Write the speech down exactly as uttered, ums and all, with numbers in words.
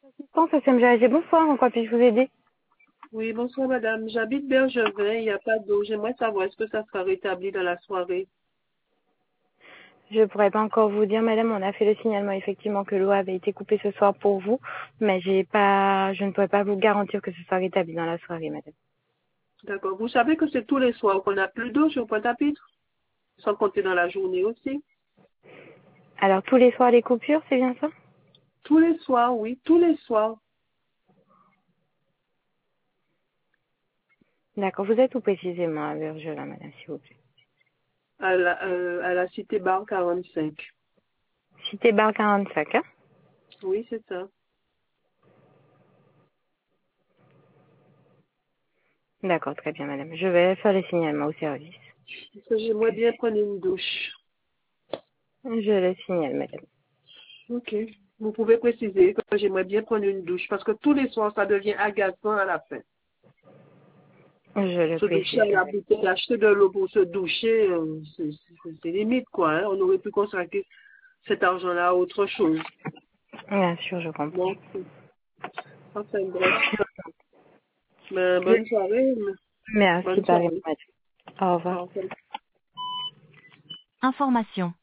Assistance S M G A G, bonsoir, en quoi puis-je vous aider? Oui, bonsoir madame. J'habite Bergevin, il n'y a pas d'eau. J'aimerais savoir est-ce que ça sera rétabli dans la soirée. Je ne pourrais pas encore vous dire, madame, on a fait le signalement effectivement que l'eau avait été coupée ce soir pour vous, mais j'ai pas, je ne pourrais pas vous garantir que ce soit rétabli dans la soirée, madame. D'accord. Vous savez que c'est tous les soirs qu'on n'a plus d'eau sur Pointe-à-Pitre, sans compter dans la journée aussi. Alors, tous les soirs, les coupures, c'est bien ça? Tous les soirs, oui, tous les soirs. D'accord, vous êtes où précisément à Vergela, madame, s'il vous plaît? À la, euh, à la cité Bar quarante-cinq. Cité Bar quarante-cinq, hein? Oui, c'est ça. D'accord, très bien, madame. Je vais faire le signalement au service. Parce que j'aimerais bien prendre une douche. Je le signale, madame. Ok. Vous pouvez préciser que j'aimerais bien prendre une douche parce que tous les soirs, ça devient agaçant à la fin. Je le Se doucher à précise, la madame. bouteille, acheter de l'eau pour se doucher, euh, c'est c'est- c'est limite quoi. Hein. On aurait pu consacrer cet argent-là à autre chose. Bien sûr, je comprends. Donc, enfin bref. Mais bonne soirée. Merci, Bonne pareil, soirée. madame. Au revoir. Au revoir. Information.